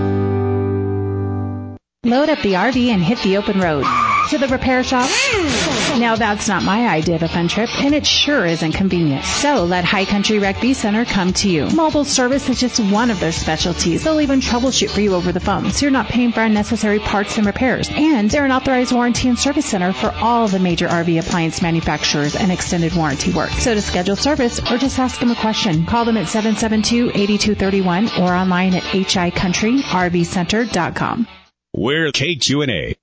Load up the R V and hit the open road. To the repair shop? Now that's not my idea of a fun trip, and it sure isn't convenient. So let High Country Rec V Center come to you. Mobile service is just one of their specialties. They'll even troubleshoot for you over the phone, so you're not paying for unnecessary parts and repairs. And they're an authorized warranty and service center for all the major R V appliance manufacturers and extended warranty work. So to schedule service or just ask them a question, call them at seven seven two, eight two three one or online at h i country r v center dot com. We're K Q N A.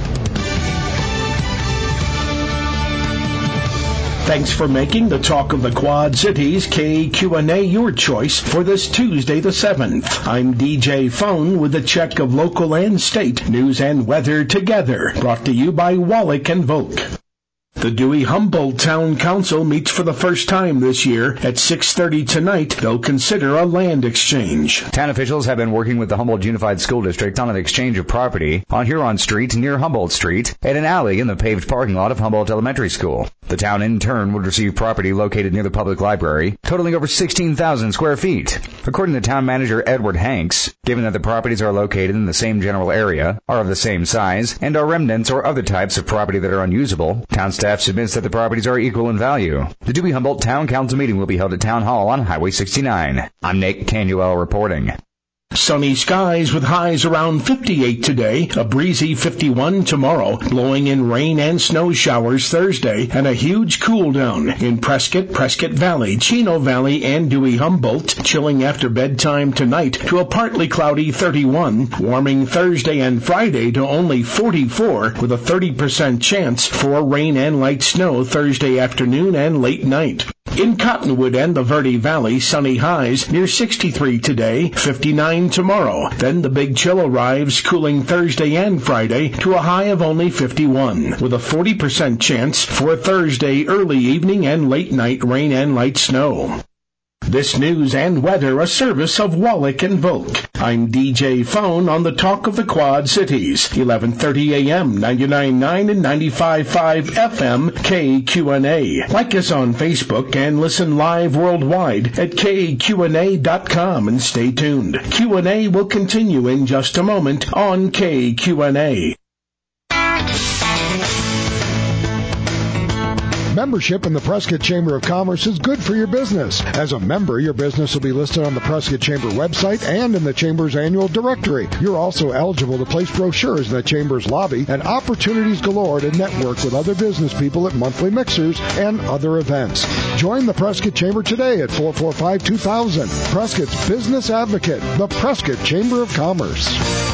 Thanks for making the Talk of the Quad Cities K Q N A your choice for this Tuesday the seventh. I'm D J Phone with a check of local and state news and weather together. Brought to you by Wallach and Volk. The Dewey-Humboldt Town Council meets for the first time this year. At six thirty tonight, they'll consider a land exchange. Town officials have been working with the Humboldt Unified School District on an exchange of property on Huron Street near Humboldt Street and an alley in the paved parking lot of Humboldt Elementary School. The town in turn would receive property located near the public library, totaling over sixteen thousand square feet. According to town manager Edward Hanks, given that the properties are located in the same general area, are of the same size, and are remnants or other types of property that are unusable, town staff submits that the properties are equal in value. The Dewey-Humboldt Town Council meeting will be held at Town Hall on Highway sixty-nine. I'm Nate Canuel reporting. Sunny skies with highs around fifty-eight today, a breezy fifty-one tomorrow, blowing in rain and snow showers Thursday, and a huge cool down in Prescott, Prescott Valley, Chino Valley, and Dewey-Humboldt, chilling after bedtime tonight to a partly cloudy thirty-one, warming Thursday and Friday to only forty-four, with a thirty percent chance for rain and light snow Thursday afternoon and late night. In Cottonwood and the Verde Valley, sunny highs near sixty-three today, fifty-nine tomorrow. Then the big chill arrives, cooling Thursday and Friday to a high of only fifty-one, with a forty percent chance for Thursday early evening and late night rain and light snow. This news and weather a service of Wallach and Volk. I'm D J Phone on the Talk of the Quad Cities, eleven thirty a.m., ninety-nine point nine and ninety-five point five F M, K Q N A. Like us on Facebook and listen live worldwide at K Q N A dot com and stay tuned. Q and A will continue in just a moment on K Q N A. Membership in the Prescott Chamber of Commerce is good for your business. As a member, your business will be listed on the Prescott Chamber website and in the Chamber's annual directory. You're also eligible to place brochures in the Chamber's lobby and opportunities galore to network with other business people at monthly mixers and other events. Join the Prescott Chamber today at four four five, two thousand. Prescott's Business Advocate, the Prescott Chamber of Commerce.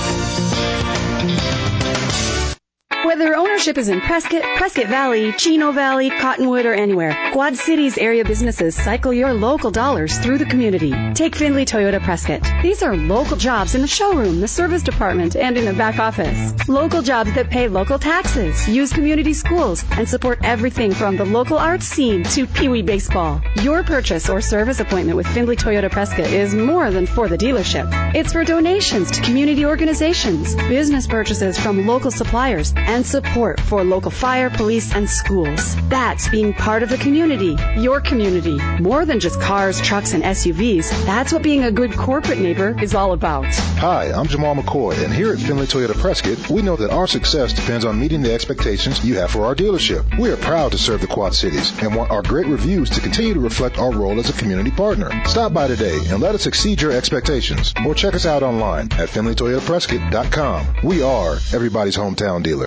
Whether ownership is in Prescott, Prescott Valley, Chino Valley, Cottonwood, or anywhere, Quad Cities area businesses cycle your local dollars through the community. Take Findlay Toyota Prescott. These are local jobs in the showroom, the service department, and in the back office. Local jobs that pay local taxes, use community schools, and support everything from the local arts scene to Pee Wee baseball. Your purchase or service appointment with Findlay Toyota Prescott is more than for the dealership. It's for donations to community organizations, business purchases from local suppliers, and support for local fire, police, and schools. That's being part of the community, your community. More than just cars, trucks, and S U Vs. That's what being a good corporate neighbor is all about. Hi, I'm Jamal McCoy, and here at Findlay Toyota Prescott, we know that our success depends on meeting the expectations you have for our dealership. We are proud to serve the Quad Cities and want our great reviews to continue to reflect our role as a community partner. Stop by today and let us exceed your expectations, or check us out online at Findlay Toyota Prescott dot com. We are everybody's hometown dealer.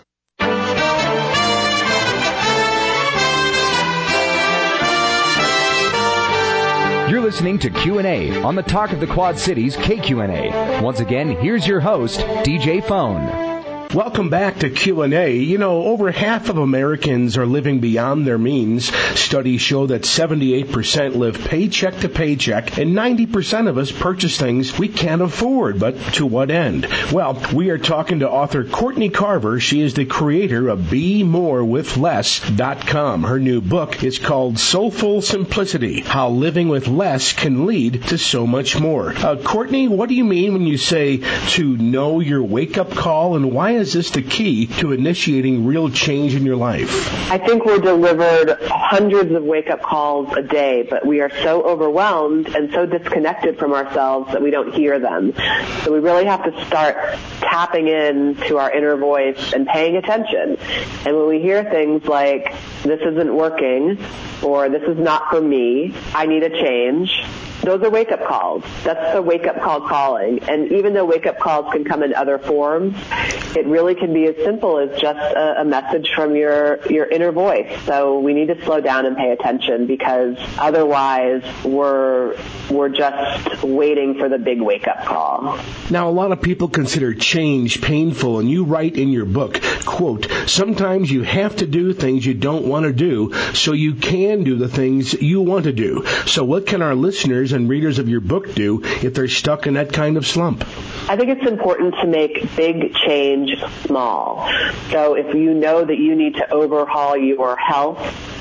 You're listening to Q and A on the Talk of the Quad Cities K Q N A. Once again, here's your host, D J Phone. Welcome back to Q and A. You know, over half of Americans are living beyond their means. Studies show that seventy-eight percent live paycheck to paycheck, and ninety percent of us purchase things we can't afford. But to what end? Well, we are talking to author Courtney Carver. She is the creator of Be More With Less dot com. Her new book is called Soulful Simplicity, How Living with Less Can Lead to So Much More. Uh, Courtney, what do you mean when you say to know your wake-up call, and why is this the key to initiating real change in your life? I think we're delivered hundreds of wake-up calls a day, but we are so overwhelmed and so disconnected from ourselves that we don't hear them. So we really have to start tapping in to our inner voice and paying attention. And when we hear things like, this isn't working, or this is not for me, I need a change, those are wake-up calls. That's the wake-up call calling. And even though wake-up calls can come in other forms, it really can be as simple as just a, a message from your, your inner voice. So we need to slow down and pay attention, because otherwise we're, we're just waiting for the big wake-up call. Now, a lot of people consider change painful, and you write in your book, quote, sometimes you have to do things you don't want to do so you can do the things you want to do. So what can our listeners and readers of your book do if they're stuck in that kind of slump? I think it's important to make big change small. So if you know that you need to overhaul your health,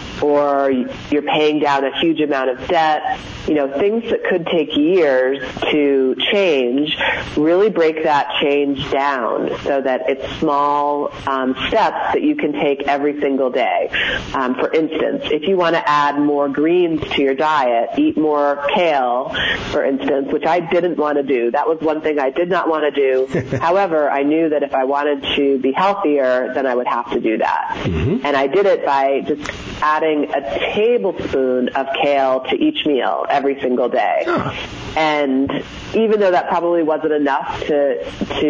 or you're paying down a huge amount of debt, you know, things that could take years to change, really break that change down so that it's small um, steps that you can take every single day. Um, for instance, if you want to add more greens to your diet, eat more kale, for instance, which I didn't want to do. That was one thing I did not want to do. However, I knew that if I wanted to be healthier, then I would have to do that. Mm-hmm. And I did it by just adding a tablespoon of kale to each meal every single day. Huh. And even though that probably wasn't enough to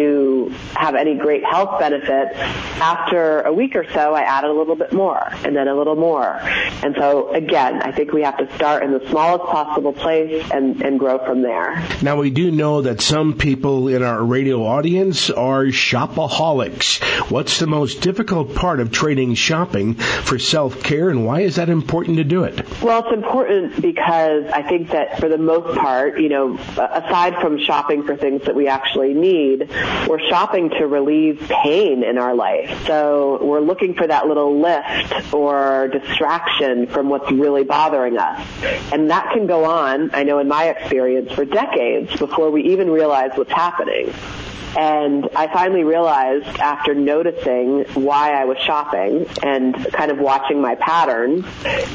to have any great health benefit, after a week or so, I added a little bit more, and then a little more. And so, again, I think we have to start in the smallest possible place and, and grow from there. Now, we do know that some people in our radio audience are shopaholics. What's the most difficult part of trading shopping for self-care, and why is that important to do it? Well, it's important because I think that for the most part, you know, aside from shopping for things that we actually need, we're shopping to relieve pain in our life. So we're looking for that little lift or distraction from what's really bothering us. And that can go on, I know in my experience, for decades before we even realize what's happening. And I finally realized, after noticing why I was shopping and kind of watching my patterns,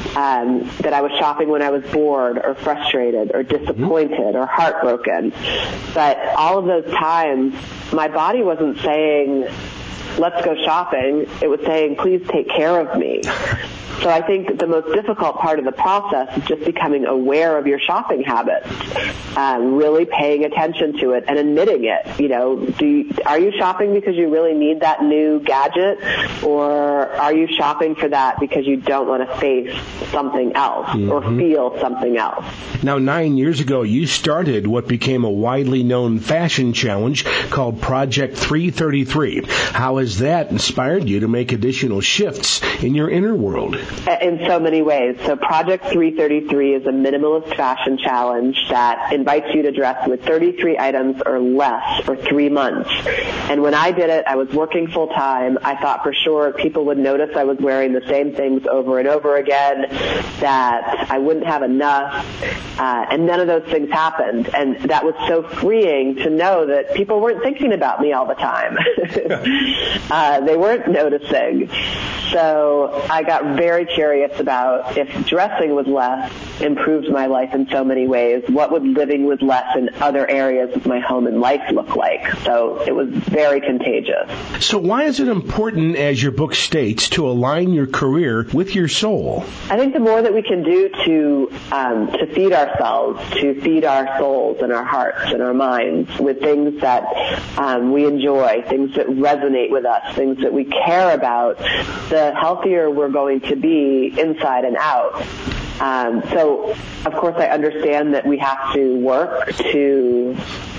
um, that I was shopping when I was bored or frustrated or disappointed or heartbroken. But all of those times, my body wasn't saying, let's go shopping. It was saying, please take care of me. So I think the most difficult part of the process is just becoming aware of your shopping habits, um, really paying attention to it and admitting it. You know, do you, are you shopping because you really need that new gadget, or are you shopping for that because you don't want to face something else mm-hmm. or feel something else? Now, nine years ago, you started what became a widely known fashion challenge called Project three thirty-three. How has that inspired you to make additional shifts in your inner world? In so many ways. So Project three thirty-three is a minimalist fashion challenge that invites you to dress with thirty-three items or less for three months. And when I did it, I was working full time. I thought for sure people would notice I was wearing the same things over and over again, that I wouldn't have enough, uh, and none of those things happened. And that was so freeing to know that people weren't thinking about me all the time. uh, they weren't noticing. So I got very curious about if dressing with less improves my life in so many ways, what would living with less in other areas of my home and life look like? So it was very contagious. So why is it important, as your book states, to align your career with your soul? I think the more that we can do to um, to feed ourselves, to feed our souls and our hearts and our minds with things that um, we enjoy, things that resonate with us, things that we care about, the healthier we're going to be inside and out. Um, so, of course, I understand that we have to work to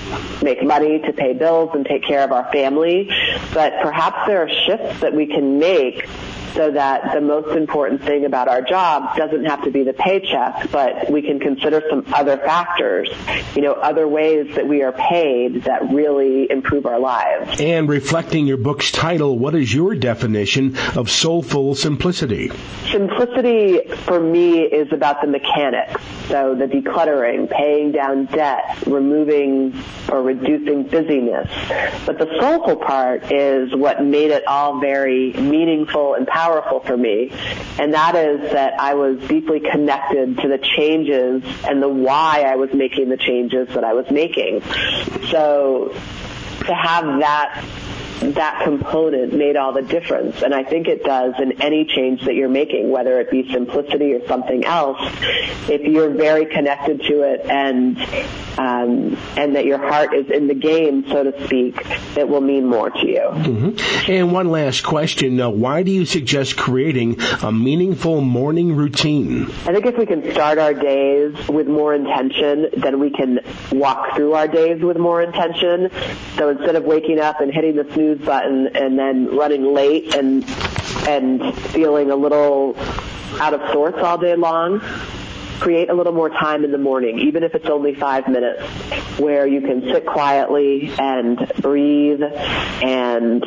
make money, to pay bills, and take care of our family. But perhaps there are shifts that we can make so that the most important thing about our job doesn't have to be the paycheck, but we can consider some other factors, you know, other ways that we are paid that really improve our lives. And reflecting your book's title, what is your definition of soulful simplicity? Simplicity for me is about the mechanics, so the decluttering, paying down debt, removing or reducing busyness. But the soulful part is what made it all very meaningful and powerful for me, and that is that I was deeply connected to the changes and the why I was making the changes that I was making. So to have that that component made all the difference, and I think it does in any change that you're making, whether it be simplicity or something else. If you're very connected to it and um, and that your heart is in the game, so to speak, it will mean more to you. Mm-hmm. And one last question, uh, why do you suggest creating a meaningful morning routine? I think if we can start our days with more intention, then we can walk through our days with more intention. So instead of waking up and hitting the snooze button and then running late and and feeling a little out of sorts all day long, create a little more time in the morning, even if it's only five minutes, where you can sit quietly and breathe and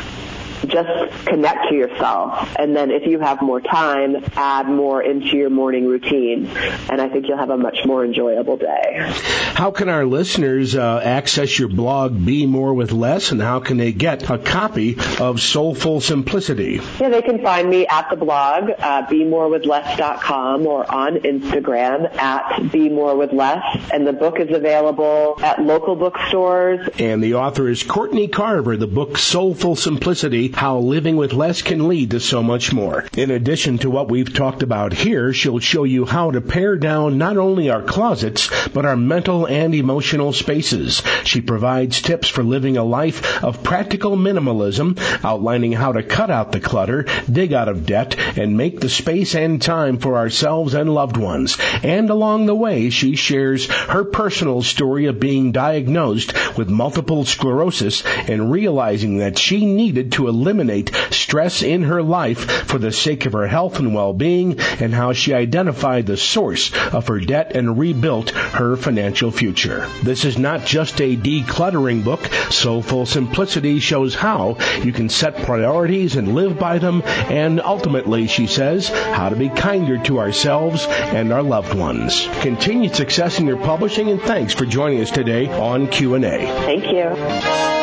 just connect to yourself. And then if you have more time, add more into your morning routine. And I think you'll have a much more enjoyable day. How can our listeners uh, access your blog, Be More with Less, and how can they get a copy of Soulful Simplicity? Yeah, they can find me at the blog, uh, be more with less dot com, or on Instagram at Be More with Less. And the book is available at local bookstores. And the author is Courtney Carver. The book Soulful Simplicity, How Living with Less Can Lead to So Much More. In addition to what we've talked about here, she'll show you how to pare down not only our closets, but our mental and emotional spaces. She provides tips for living a life of practical minimalism, outlining how to cut out the clutter, dig out of debt, and make the space and time for ourselves and loved ones. And along the way, she shares her personal story of being diagnosed with multiple sclerosis and realizing that she needed to eliminate stress in her life for the sake of her health and well-being, and how she identified the source of her debt and rebuilt her financial future. This is not just a decluttering book. Soulful Simplicity shows how you can set priorities and live by them, and ultimately, she says, how to be kinder to ourselves and our loved ones. Continued success in your publishing, and thanks for joining us today on Q and A. Thank you.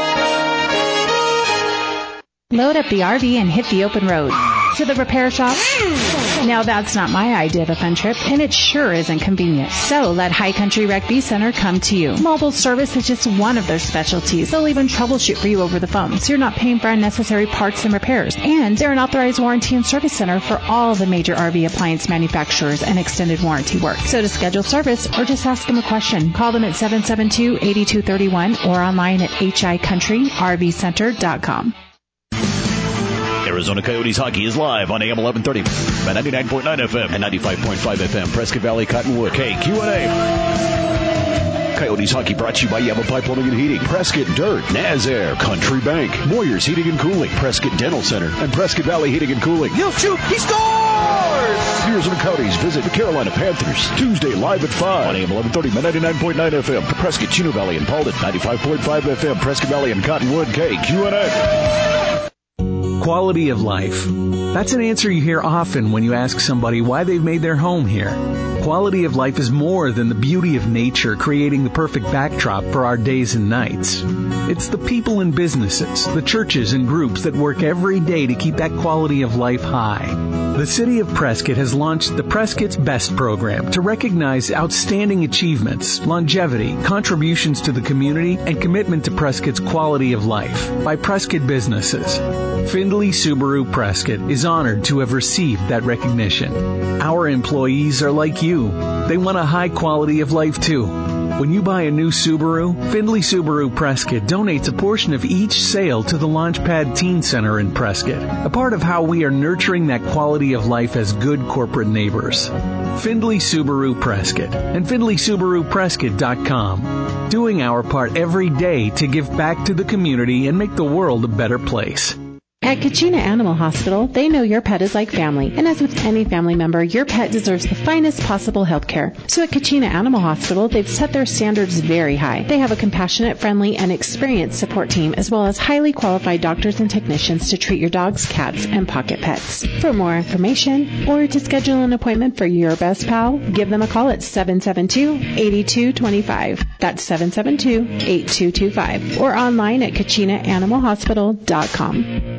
Load up the R V and hit the open road. To the repair shop? Now that's not my idea of a fun trip, and it sure isn't convenient. So let High Country Rec B Center come to you. Mobile service is just one of their specialties. They'll even troubleshoot for you over the phone, so you're not paying for unnecessary parts and repairs. And they're an authorized warranty and service center for all the major R V appliance manufacturers and extended warranty work. So to schedule service or just ask them a question, call them at seven seven two, eight two three one or online at h i country r v center dot com. Arizona Coyotes hockey is live on A M eleven thirty at ninety-nine point nine F M and ninety-five point five F M, Prescott Valley, Cottonwood. K Q and A. Coyotes hockey brought to you by Yavapai Plumbing and Heating, Prescott Dirt, Nazaire, Country Bank, Moyers Heating and Cooling, Prescott Dental Center, and Prescott Valley Heating and Cooling. He'll shoot, he scores! Arizona Coyotes visit the Carolina Panthers Tuesday live at five on A M eleven thirty at ninety-nine point nine F M, Prescott, Chino Valley, and Paulden, ninety-five point five F M, Prescott Valley, and Cottonwood. K Q and A. Quality of life. That's an answer you hear often when you ask somebody why they've made their home here. Quality of life is more than the beauty of nature creating the perfect backdrop for our days and nights. It's the people and businesses, the churches and groups that work every day to keep that quality of life high. The City of Prescott has launched the Prescott's Best program to recognize outstanding achievements, longevity, contributions to the community, and commitment to Prescott's quality of life by Prescott businesses. Findlay Subaru Prescott is honored to have received that recognition. Our employees are like you. They want a high quality of life too. When you buy a new Subaru, Findlay Subaru Prescott donates a portion of each sale to the Launchpad Teen Center in Prescott, a part of how we are nurturing that quality of life as good corporate neighbors. Findlay Subaru Prescott and Findlay Subaru Prescott dot com, doing our part every day to give back to the community and make the world a better place. At Kachina Animal Hospital, they know your pet is like family, and as with any family member, your pet deserves the finest possible health care. So at Kachina Animal Hospital, they've set their standards very high. They have a compassionate, friendly, and experienced support team, as well as highly qualified doctors and technicians to treat your dogs, cats, and pocket pets. For more information, or to schedule an appointment for your best pal, give them a call at seven seven two, eight two two five. That's seven seven two, eight two two five. Or online at kachina animal hospital dot com.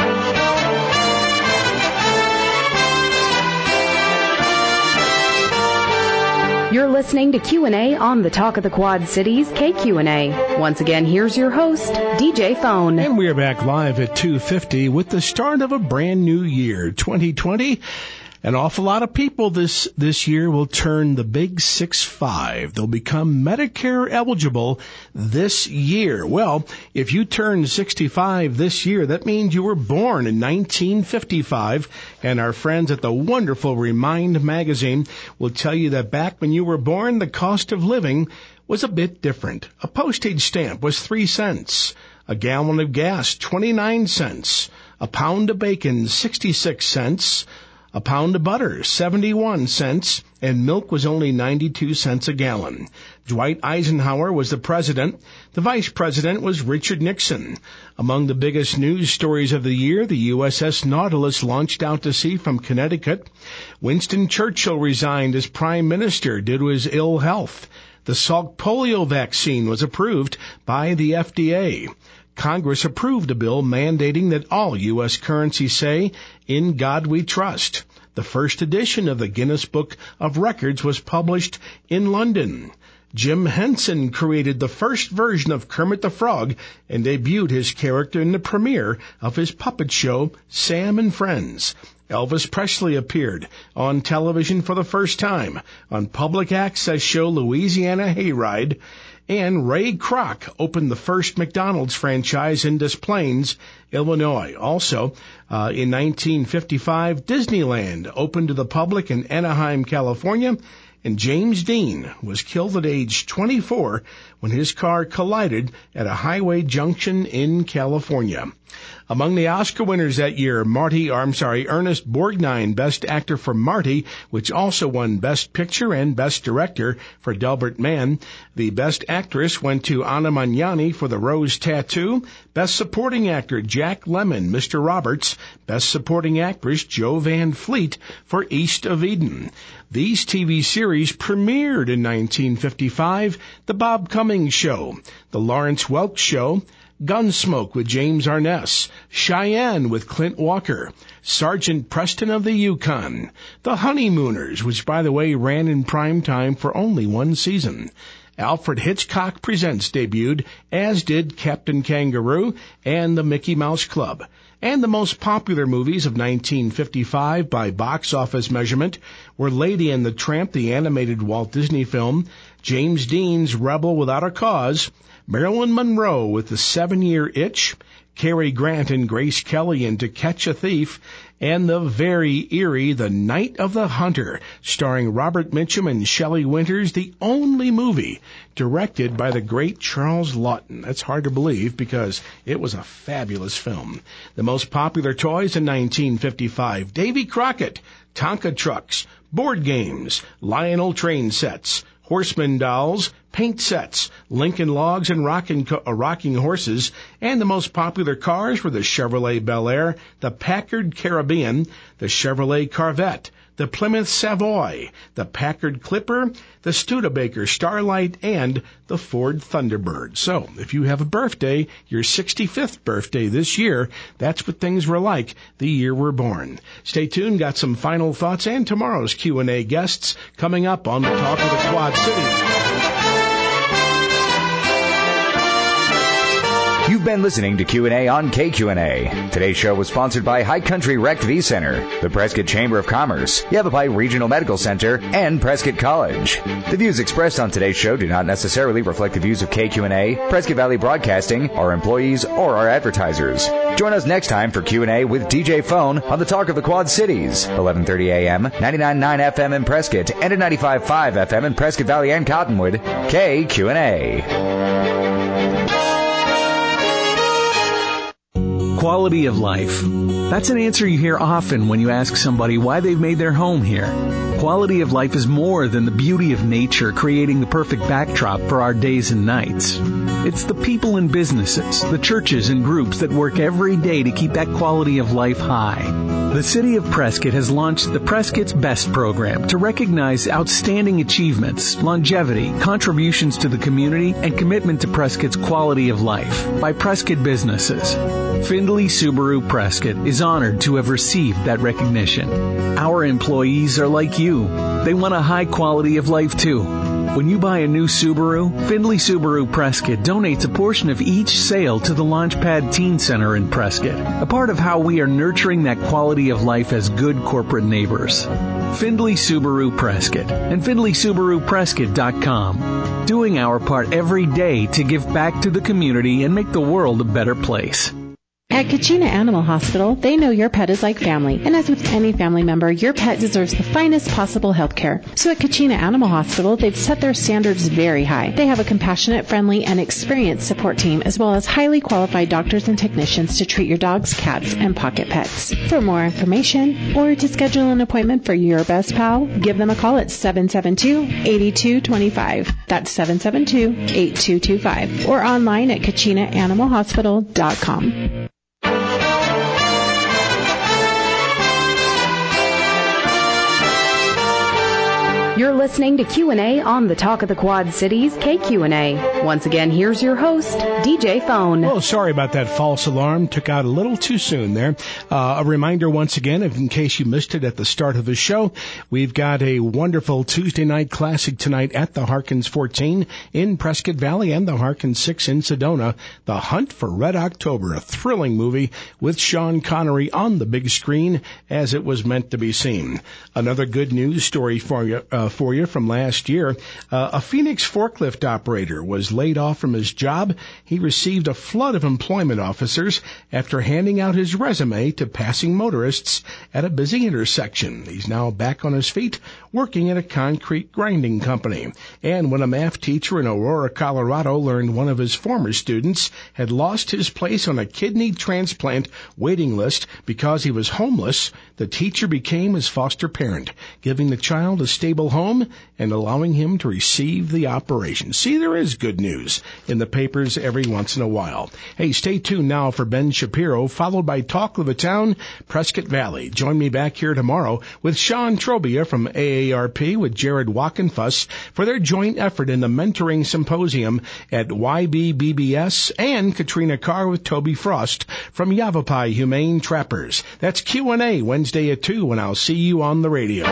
You're listening to Q and A on the Talk of the Quad Cities, K Q and A. Once again, here's your host, D J Phone. And we're back live at two fifty with the start of a brand new year, twenty twenty. An awful lot of people this, this year will turn the big six five. They'll become Medicare eligible this year. Well, if you turn sixty-five this year, that means you were born in nineteen fifty-five. And our friends at the wonderful Remind magazine will tell you that back when you were born, the cost of living was a bit different. A postage stamp was three cents. A gallon of gas, twenty-nine cents. A pound of bacon, sixty-six cents. A pound of butter, seventy-one cents, and milk was only ninety-two cents a gallon. Dwight Eisenhower was the president. The vice president was Richard Nixon. Among the biggest news stories of the year, the U S S Nautilus launched out to sea from Connecticut. Winston Churchill resigned as prime minister due to his ill health. The Salk polio vaccine was approved by the F D A. Congress approved a bill mandating that all U S currency say, "In God We Trust." The first edition of the Guinness Book of Records was published in London. Jim Henson created the first version of Kermit the Frog and debuted his character in the premiere of his puppet show, Sam and Friends. Elvis Presley appeared on television for the first time on public access show Louisiana Hayride. And Ray Kroc opened the first McDonald's franchise in Des Plaines, Illinois. Also, uh, in nineteen fifty-five, Disneyland opened to the public in Anaheim, California, and James Dean was killed at age twenty-four when his car collided at a highway junction in California. Among the Oscar winners that year, Marty, or I'm sorry, Ernest Borgnine, Best Actor for Marty, which also won Best Picture and Best Director for Delbert Mann. The Best Actress went to Anna Magnani for The Rose Tattoo. Best Supporting Actor, Jack Lemmon, Mister Roberts. Best Supporting Actress, Jo Van Fleet for East of Eden. These T V series premiered in nineteen fifty-five, The Bob Cummings Show, The Lawrence Welk Show, Gunsmoke with James Arness, Cheyenne with Clint Walker, Sergeant Preston of the Yukon, The Honeymooners, which, by the way, ran in prime time for only one season. Alfred Hitchcock Presents debuted, as did Captain Kangaroo and the Mickey Mouse Club. And the most popular movies of nineteen fifty-five by box office measurement were Lady and the Tramp, the animated Walt Disney film, James Dean's Rebel Without a Cause, Marilyn Monroe with The Seven-Year Itch, Cary Grant and Grace Kelly in To Catch a Thief, and the very eerie The Night of the Hunter, starring Robert Mitchum and Shelley Winters, the only movie directed by the great Charles Laughton. That's hard to believe because it was a fabulous film. The most popular toys in nineteen fifty-five, Davy Crockett, Tonka trucks, board games, Lionel train sets, Horseman dolls, paint sets, Lincoln logs, and rocking, uh, rocking horses. And the most popular cars were the Chevrolet Bel Air, the Packard Caribbean, the Chevrolet Corvette, the Plymouth Savoy, the Packard Clipper, the Studebaker Starlight, and the Ford Thunderbird. So, if you have a birthday, your sixty-fifth birthday this year, that's what things were like the year we're born. Stay tuned, got some final thoughts and tomorrow's Q and A guests coming up on the Talk of the Quad Cities. You've You've been listening to Q and A on K Q N A. Today's show was sponsored by High Country Rec V Center, the Prescott Chamber of Commerce, Yavapai Regional Medical Center, and Prescott College. The views expressed on today's show do not necessarily reflect the views of K Q N A, Prescott Valley Broadcasting, our employees, or our advertisers. Join us next time for Q and A with D J Phone on the Talk of the Quad Cities, eleven thirty a.m., ninety-nine point nine F M in Prescott, and at ninety-five point five F M in Prescott Valley and Cottonwood. K Q and A. Quality of life. That's an answer you hear often when you ask somebody why they've made their home here. Quality of life is more than the beauty of nature creating the perfect backdrop for our days and nights. It's the people and businesses, the churches and groups that work every day to keep that quality of life high. The City of Prescott has launched the Prescott's Best program to recognize outstanding achievements, longevity, contributions to the community, and commitment to Prescott's quality of life by Prescott businesses. Findlay Subaru Prescott is honored to have received that recognition. Our employees are like you. They want a high quality of life too. When you buy a new Subaru, Findlay Subaru Prescott donates a portion of each sale to the Launchpad Teen Center in Prescott, a part of how we are nurturing that quality of life as good corporate neighbors. Findlay Subaru Prescott and Findlay Subaru Prescott dot com, doing our part every day to give back to the community and make the world a better place. At Kachina Animal Hospital, they know your pet is like family, and as with any family member, your pet deserves the finest possible health care. So at Kachina Animal Hospital, they've set their standards very high. They have a compassionate, friendly, and experienced support team, as well as highly qualified doctors and technicians to treat your dogs, cats, and pocket pets. For more information, or to schedule an appointment for your best pal, give them a call at seven seven two, eight two two five. That's seven seven two, eight two two five. Or online at kachina animal hospital dot com. You're listening to Q and A on the Talk of the Quad Cities, K Q and A. Once again, here's your host, D J Phone. Oh, sorry about that false alarm. Took out a little too soon there. Uh, a reminder once again, in case you missed it at the start of the show, we've got a wonderful Tuesday night classic tonight at the Harkins fourteen in Prescott Valley and the Harkins six in Sedona. The Hunt for Red October, a thrilling movie with Sean Connery on the big screen as it was meant to be seen. Another good news story for you. Uh, for you from last year. Uh, a Phoenix forklift operator was laid off from his job. He received a flood of employment officers after handing out his resume to passing motorists at a busy intersection. He's now back on his feet, working at a concrete grinding company. And when a math teacher in Aurora, Colorado learned one of his former students had lost his place on a kidney transplant waiting list because he was homeless, the teacher became his foster parent, giving the child a stable home and allowing him to receive the operation. See, there is good news in the papers every once in a while. Hey, stay tuned now for Ben Shapiro, followed by Talk of the Town, Prescott Valley. Join me back here tomorrow with Sean Trobia from A A R P with Jared Walkenfuss for their joint effort in the Mentoring Symposium at Y B B B S, and Katrina Carr with Toby Frost from Yavapai Humane Trappers. That's Q and A Wednesday at two, and I'll see you on the radio.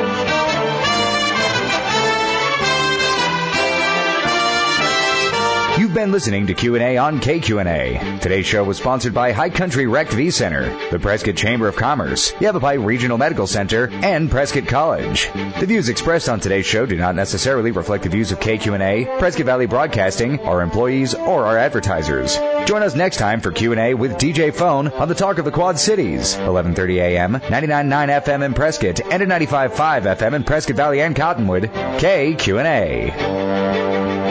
You've been listening to Q and A on K Q and A. Today's show was sponsored by High Country Rec V Center, the Prescott Chamber of Commerce, Yavapai Regional Medical Center, and Prescott College. The views expressed on today's show do not necessarily reflect the views of K Q and A, Prescott Valley Broadcasting, our employees, or our advertisers. Join us next time for Q and A with D J Phone on the Talk of the Quad Cities, eleven thirty a.m., ninety-nine point nine F M in Prescott, and at ninety-five point five F M in Prescott Valley and Cottonwood. K Q and A.